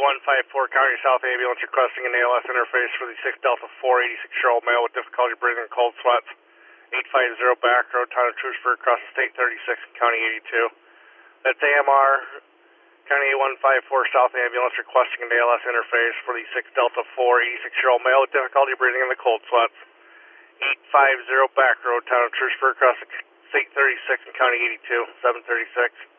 154 County South Ambulance requesting an ALS interface for the 6 Delta 4 86-year-old male with difficulty breathing and cold sweats. 850 Back Road, Town of Truceburg, across the State 36 and County 82. That's AMR, County 154 South Ambulance requesting an ALS interface for the 6 Delta 4 86-year-old male with difficulty breathing and the cold sweats. 850 Back Road, Town of Truceburg, across the State 36 and County 82, 736.